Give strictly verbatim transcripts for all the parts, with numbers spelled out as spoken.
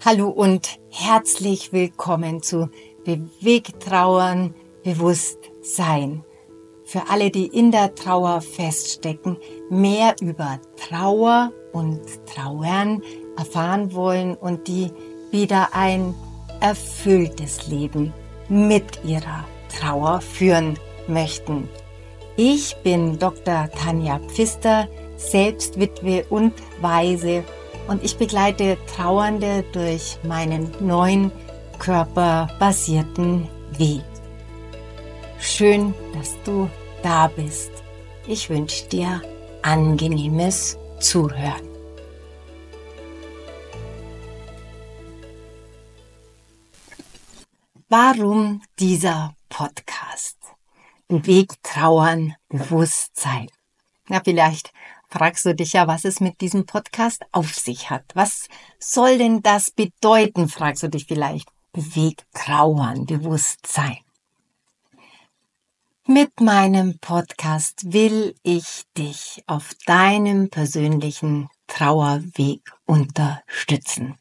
Hallo und herzlich willkommen zu Bewegt Trauern, bewusst sein. Für alle, die in der Trauer feststecken, mehr über Trauer und Trauern erfahren wollen und die wieder ein erfülltes Leben mit ihrer Trauer führen möchten. Ich bin Doktor Tanja Pfister, selbst Witwe und Waise, und ich begleite Trauernde durch meinen neuen körperbasierten Weg. Schön, dass du da bist. Ich wünsche dir angenehmes Zuhören. Warum dieser Podcast? Bewegt Trauern, Bewusstsein. Na, vielleicht fragst du dich ja, was es mit diesem Podcast auf sich hat. Was soll denn das bedeuten, fragst du dich vielleicht. Bewegt Trauern, Bewusstsein. Mit meinem Podcast will ich dich auf deinem persönlichen Trauerweg unterstützen.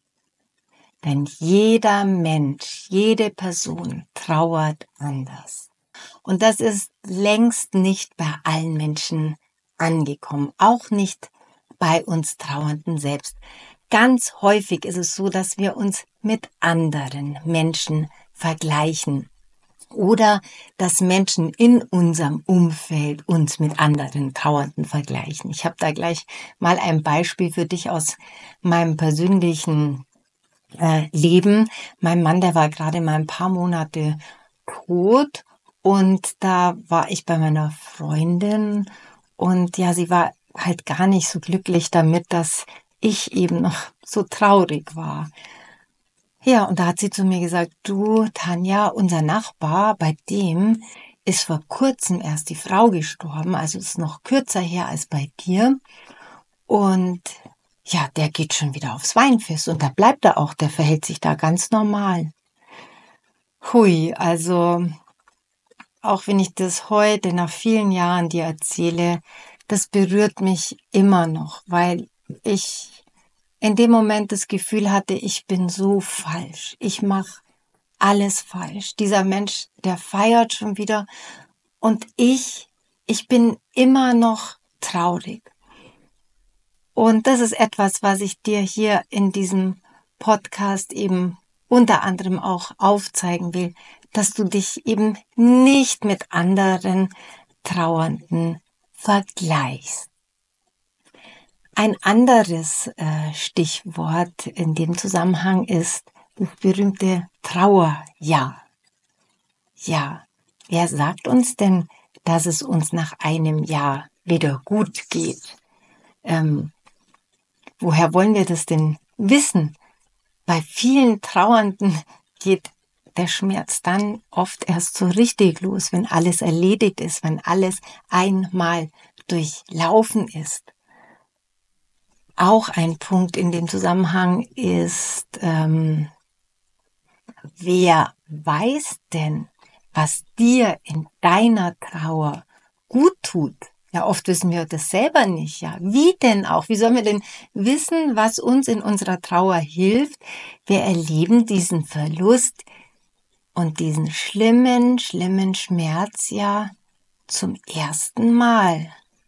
Denn jeder Mensch, jede Person trauert anders. Und das ist längst nicht bei allen Menschen angekommen, auch nicht bei uns Trauernden selbst. Ganz häufig ist es so, dass wir uns mit anderen Menschen vergleichen oder dass Menschen in unserem Umfeld uns mit anderen Trauernden vergleichen. Ich habe da gleich mal ein Beispiel für dich aus meinem persönlichen äh, Leben. Mein Mann, der war gerade mal ein paar Monate tot und da war ich bei meiner Freundin. Und ja, sie war halt gar nicht so glücklich damit, dass ich eben noch so traurig war. Ja, und da hat sie zu mir gesagt, du Tanja, unser Nachbar, bei dem ist vor kurzem erst die Frau gestorben, also ist noch kürzer her als bei dir. Und ja, der geht schon wieder aufs Weinfest und da bleibt er auch, der verhält sich da ganz normal. Hui, also auch wenn ich das heute nach vielen Jahren dir erzähle, das berührt mich immer noch, weil ich in dem Moment das Gefühl hatte, ich bin so falsch. Ich mache alles falsch. Dieser Mensch, der feiert schon wieder und ich, ich bin immer noch traurig. Und das ist etwas, was ich dir hier in diesem Podcast eben unter anderem auch aufzeigen will, dass du dich eben nicht mit anderen Trauernden vergleichst. Ein anderes äh, Stichwort in dem Zusammenhang ist das berühmte Trauerjahr. Ja, wer sagt uns denn, dass es uns nach einem Jahr wieder gut geht? Ähm, woher wollen wir das denn wissen? Bei vielen Trauernden geht der Schmerz dann oft erst so richtig los, wenn alles erledigt ist, wenn alles einmal durchlaufen ist. Auch ein Punkt in dem Zusammenhang ist, ähm, wer weiß denn, was dir in deiner Trauer gut tut? Ja, oft wissen wir das selber nicht. Ja, wie denn auch? Wie sollen wir denn wissen, was uns in unserer Trauer hilft? Wir erleben diesen Verlust und diesen schlimmen, schlimmen Schmerz ja zum ersten Mal.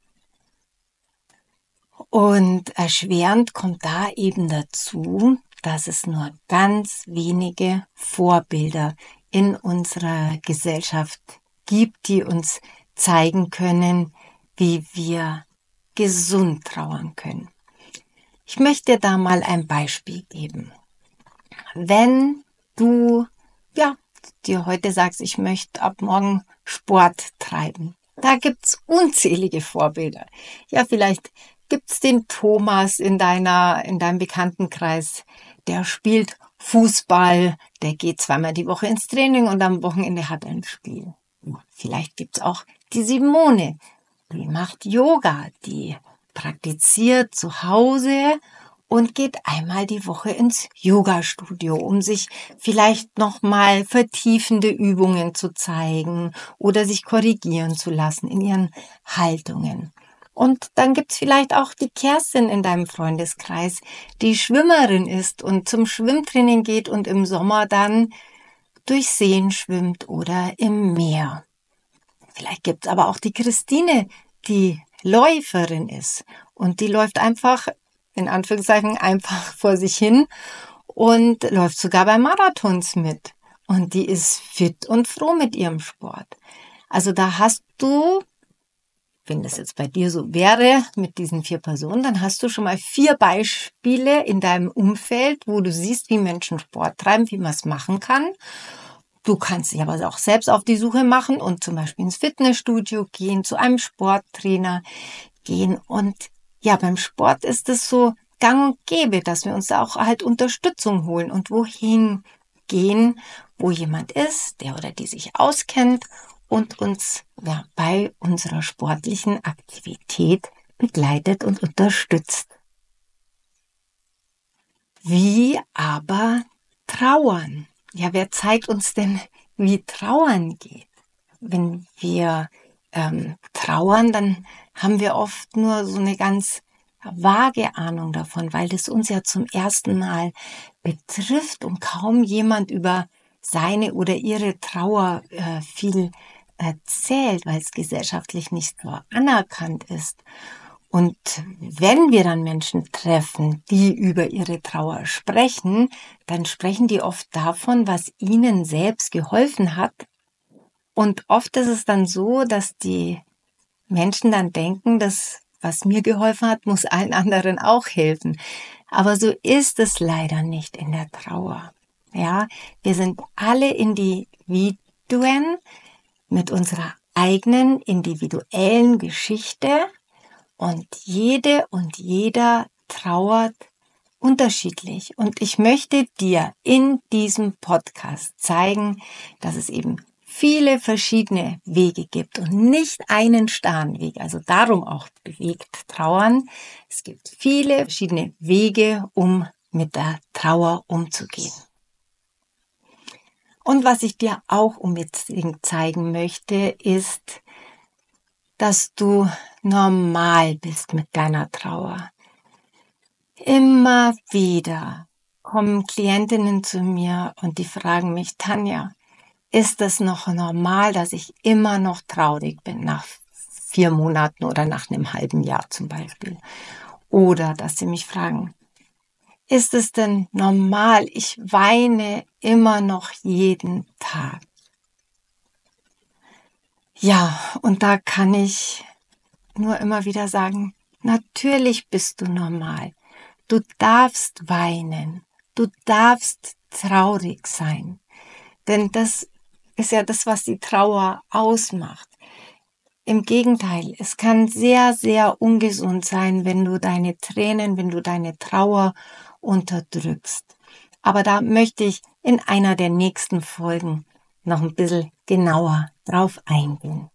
Und erschwerend kommt da eben dazu, dass es nur ganz wenige Vorbilder in unserer Gesellschaft gibt, die uns zeigen können, wie wir gesund trauern können. Ich möchte da mal ein Beispiel geben. Wenn du ja, dir heute sagst, ich möchte ab morgen Sport treiben, da gibt's unzählige Vorbilder. Ja, vielleicht gibt's den Thomas in deiner, in deinem Bekanntenkreis, der spielt Fußball, der geht zweimal die Woche ins Training und am Wochenende hat er ein Spiel. Vielleicht gibt's auch die Simone, die macht Yoga, die praktiziert zu Hause und geht einmal die Woche ins Yoga-Studio, um sich vielleicht nochmal vertiefende Übungen zu zeigen oder sich korrigieren zu lassen in ihren Haltungen. Und dann gibt's vielleicht auch die Kerstin in deinem Freundeskreis, die Schwimmerin ist und zum Schwimmtraining geht und im Sommer dann durch Seen schwimmt oder im Meer. Vielleicht gibt's aber auch die Christine, die Läuferin ist und die läuft einfach, in Anführungszeichen, einfach vor sich hin und läuft sogar bei Marathons mit. Und die ist fit und froh mit ihrem Sport. Also da hast du, wenn das jetzt bei dir so wäre mit diesen vier Personen, dann hast du schon mal vier Beispiele in deinem Umfeld, wo du siehst, wie Menschen Sport treiben, wie man es machen kann. Du kannst dich aber auch selbst auf die Suche machen und zum Beispiel ins Fitnessstudio gehen, zu einem Sporttrainer gehen. Und ja, beim Sport ist es so gang und gäbe, dass wir uns da auch halt Unterstützung holen und wohin gehen, wo jemand ist, der oder die sich auskennt und uns ja, bei unserer sportlichen Aktivität begleitet und unterstützt. Wie aber trauern? Ja, wer zeigt uns denn, wie Trauern geht? Wenn wir ähm, trauern, dann haben wir oft nur so eine ganz vage Ahnung davon, weil das uns ja zum ersten Mal betrifft und kaum jemand über seine oder ihre Trauer äh, viel erzählt, weil es gesellschaftlich nicht so anerkannt ist. Und wenn wir dann Menschen treffen, die über ihre Trauer sprechen, dann sprechen die oft davon, was ihnen selbst geholfen hat. Und oft ist es dann so, dass die Menschen dann denken, dass was mir geholfen hat, muss allen anderen auch helfen. Aber so ist es leider nicht in der Trauer. Ja, wir sind alle Individuen mit unserer eigenen individuellen Geschichte. Und jede und jeder trauert unterschiedlich. Und ich möchte dir in diesem Podcast zeigen, dass es eben viele verschiedene Wege gibt und nicht einen starren Weg. Also darum auch bewegt trauern. Es gibt viele verschiedene Wege, um mit der Trauer umzugehen. Und was ich dir auch unbedingt zeigen möchte, ist, dass du normal bist mit deiner Trauer. Immer wieder kommen Klientinnen zu mir und die fragen mich, Tanja, ist es noch normal, dass ich immer noch traurig bin nach vier Monaten oder nach einem halben Jahr zum Beispiel? Oder dass sie mich fragen, ist es denn normal, ich weine immer noch jeden Tag? Ja, und da kann ich nur immer wieder sagen, natürlich bist du normal. Du darfst weinen. Du darfst traurig sein. Denn das ist ja das, was die Trauer ausmacht. Im Gegenteil, es kann sehr, sehr ungesund sein, wenn du deine Tränen, wenn du deine Trauer unterdrückst. Aber da möchte ich in einer der nächsten Folgen noch ein bisschen genauer drauf eingehen.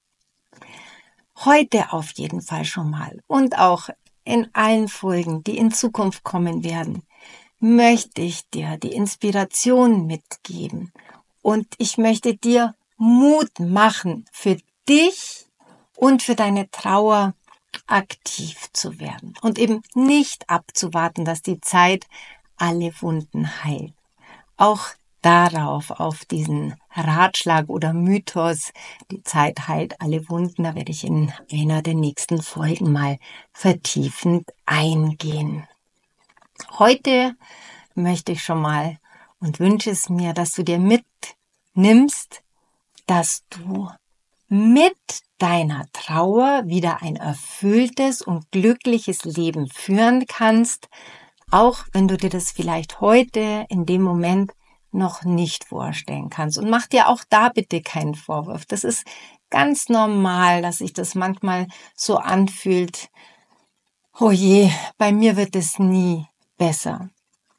Heute auf jeden Fall schon mal und auch in allen Folgen, die in Zukunft kommen werden, möchte ich dir die Inspiration mitgeben und ich möchte dir Mut machen, für dich und für deine Trauer aktiv zu werden und eben nicht abzuwarten, dass die Zeit alle Wunden heilt. Auch darauf, auf diesen Ratschlag oder Mythos, die Zeit heilt alle Wunden, da werde ich in einer der nächsten Folgen mal vertiefend eingehen. Heute möchte ich schon mal und wünsche es mir, dass du dir mitnimmst, dass du mit deiner Trauer wieder ein erfülltes und glückliches Leben führen kannst, auch wenn du dir das vielleicht heute in dem Moment noch nicht vorstellen kannst. Und mach dir auch da bitte keinen Vorwurf. Das ist ganz normal, dass sich das manchmal so anfühlt. Oh je, bei mir wird es nie besser.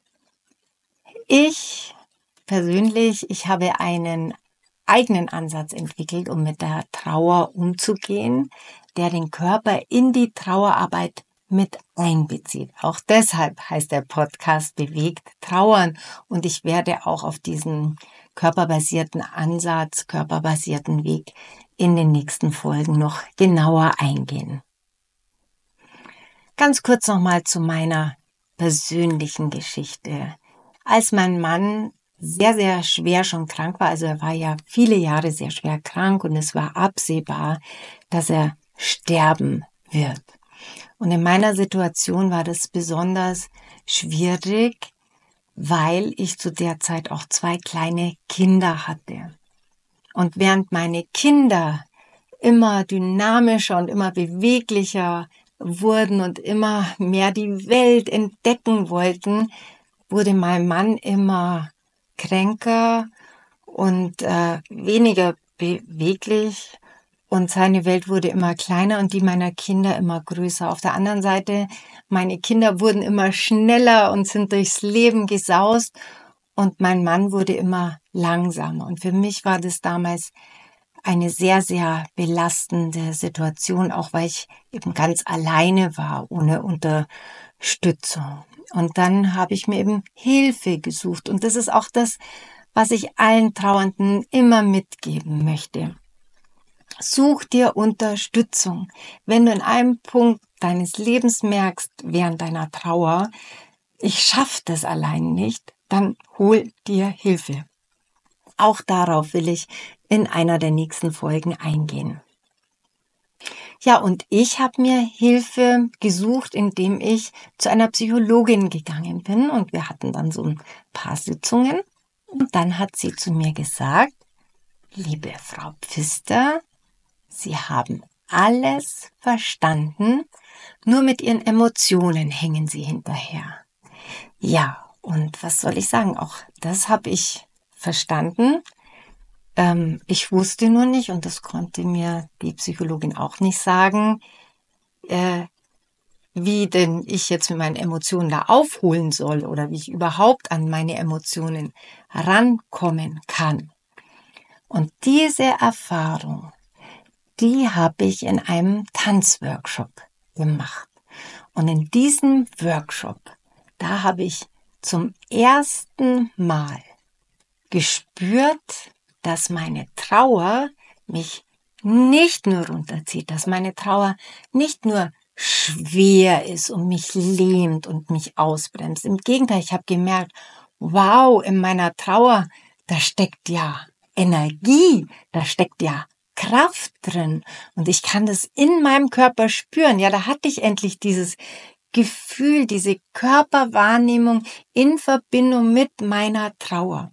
Ich persönlich, ich habe einen eigenen Ansatz entwickelt, um mit der Trauer umzugehen, der den Körper in die Trauerarbeit mit einbezieht. Auch deshalb heißt der Podcast Bewegt Trauern und ich werde auch auf diesen körperbasierten Ansatz, körperbasierten Weg in den nächsten Folgen noch genauer eingehen. Ganz kurz nochmal zu meiner persönlichen Geschichte. Als mein Mann sehr, sehr schwer schon krank war, also er war ja viele Jahre sehr schwer krank und es war absehbar, dass er sterben wird. Und in meiner Situation war das besonders schwierig, weil ich zu der Zeit auch zwei kleine Kinder hatte. Und während meine Kinder immer dynamischer und immer beweglicher wurden und immer mehr die Welt entdecken wollten, wurde mein Mann immer kränker und äh, weniger beweglich und seine Welt wurde immer kleiner und die meiner Kinder immer größer. Auf der anderen Seite, meine Kinder wurden immer schneller und sind durchs Leben gesaust und mein Mann wurde immer langsamer. Und für mich war das damals eine sehr, sehr belastende Situation, auch weil ich eben ganz alleine war, ohne Unterstützung. Und dann habe ich mir eben Hilfe gesucht. Und das ist auch das, was ich allen Trauernden immer mitgeben möchte. Such dir Unterstützung. Wenn du in einem Punkt deines Lebens merkst, während deiner Trauer, ich schaffe das allein nicht, dann hol dir Hilfe. Auch darauf will ich in einer der nächsten Folgen eingehen. Ja, und ich habe mir Hilfe gesucht, indem ich zu einer Psychologin gegangen bin und wir hatten dann so ein paar Sitzungen und dann hat sie zu mir gesagt, liebe Frau Pfister, Sie haben alles verstanden, nur mit Ihren Emotionen hängen Sie hinterher. Ja, und was soll ich sagen, auch das habe ich verstanden. Ähm, ich wusste nur nicht, und das konnte mir die Psychologin auch nicht sagen, äh, wie denn ich jetzt mit meinen Emotionen da aufholen soll oder wie ich überhaupt an meine Emotionen rankommen kann. Und diese Erfahrung, die habe ich in einem Tanzworkshop gemacht. Und in diesem Workshop, da habe ich zum ersten Mal gespürt, dass meine Trauer mich nicht nur runterzieht, dass meine Trauer nicht nur schwer ist und mich lähmt und mich ausbremst. Im Gegenteil, ich habe gemerkt, wow, in meiner Trauer, da steckt ja Energie, da steckt ja Kraft drin und ich kann das in meinem Körper spüren. Ja, da hatte ich endlich dieses Gefühl, diese Körperwahrnehmung in Verbindung mit meiner Trauer.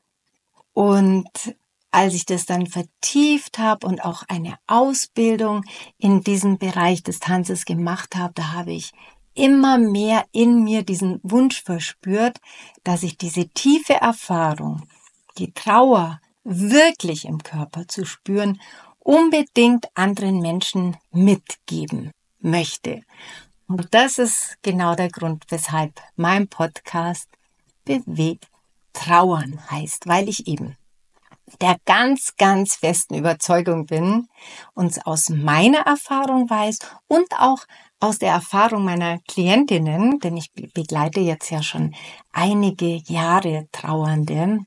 Und als ich das dann vertieft habe und auch eine Ausbildung in diesem Bereich des Tanzes gemacht habe, da habe ich immer mehr in mir diesen Wunsch verspürt, dass ich diese tiefe Erfahrung, die Trauer wirklich im Körper zu spüren, unbedingt anderen Menschen mitgeben möchte. Und das ist genau der Grund, weshalb mein Podcast Bewegt Trauern heißt, weil ich eben der ganz, ganz festen Überzeugung bin und aus meiner Erfahrung weiß und auch aus der Erfahrung meiner Klientinnen, denn ich begleite jetzt ja schon einige Jahre Trauernde,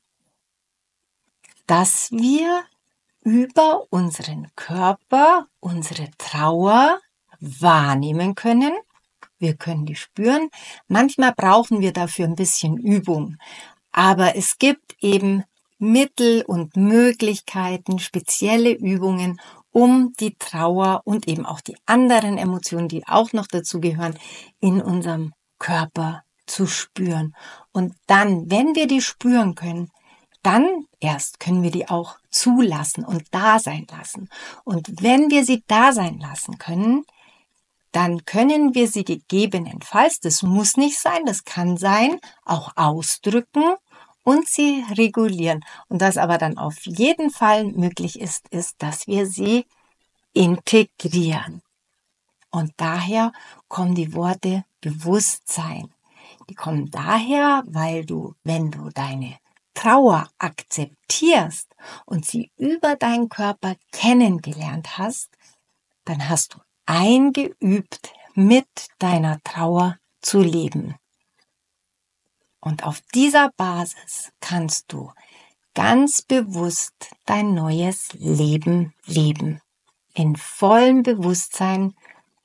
dass wir über unseren Körper unsere Trauer wahrnehmen können. Wir können die spüren. Manchmal brauchen wir dafür ein bisschen Übung. Aber es gibt eben Mittel und Möglichkeiten, spezielle Übungen, um die Trauer und eben auch die anderen Emotionen, die auch noch dazugehören, in unserem Körper zu spüren. Und dann, wenn wir die spüren können, dann erst können wir die auch zulassen und da sein lassen. Und wenn wir sie da sein lassen können, dann können wir sie gegebenenfalls, das muss nicht sein, das kann sein, auch ausdrücken und sie regulieren. Und was aber dann auf jeden Fall möglich ist, ist, dass wir sie integrieren. Und daher kommen die Worte Bewusstsein. Die kommen daher, weil du, wenn du deine Trauer akzeptierst und sie über deinen Körper kennengelernt hast, dann hast du eingeübt, mit deiner Trauer zu leben. Und auf dieser Basis kannst du ganz bewusst dein neues Leben leben. In vollem Bewusstsein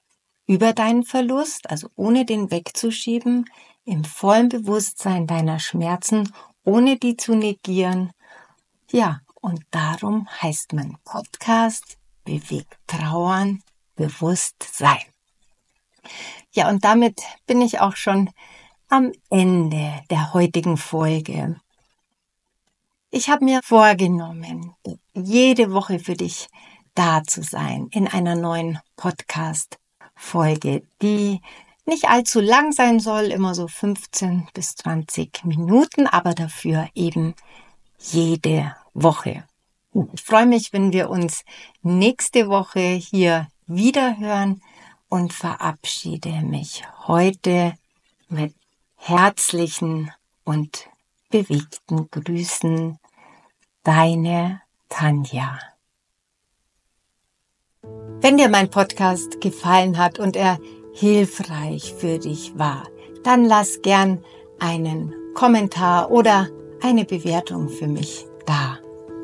über deinen Verlust, also ohne den wegzuschieben, im vollen Bewusstsein deiner Schmerzen, ohne die zu negieren. Ja, und darum heißt mein Podcast Bewegt Trauern, bewusst sein. Ja, und damit bin ich auch schon am Ende der heutigen Folge. Ich habe mir vorgenommen, jede Woche für dich da zu sein in einer neuen Podcast-Folge, die nicht allzu lang sein soll, immer so fünfzehn bis zwanzig Minuten, aber dafür eben jede Woche. Ich freue mich, wenn wir uns nächste Woche hier wieder hören und verabschiede mich heute mit herzlichen und bewegten Grüßen. Deine Tanja. Wenn dir mein Podcast gefallen hat und er hilfreich für dich war, dann lass gern einen Kommentar oder eine Bewertung für mich da.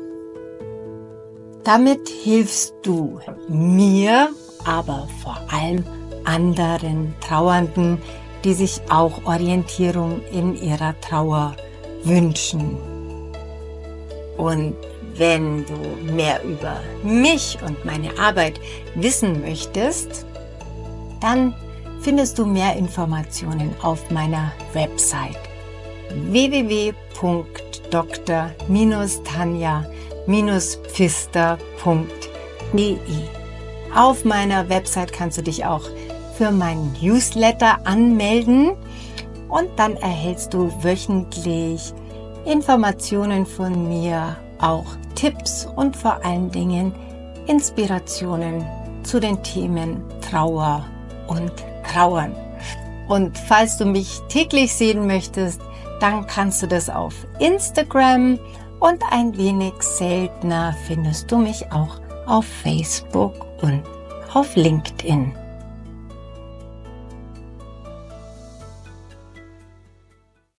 Damit hilfst du mir, aber vor allem anderen Trauernden, die sich auch Orientierung in ihrer Trauer wünschen. Und wenn du mehr über mich und meine Arbeit wissen möchtest, dann findest du mehr Informationen auf meiner Website w w w punkt dr tanja pfister punkt d e. Auf meiner Website kannst du dich auch für meinen Newsletter anmelden und dann erhältst du wöchentlich Informationen von mir, auch Tipps und vor allen Dingen Inspirationen zu den Themen Trauer und Trauern. Und falls du mich täglich sehen möchtest, dann kannst du das auf Instagram und ein wenig seltener findest du mich auch auf Facebook und auf LinkedIn.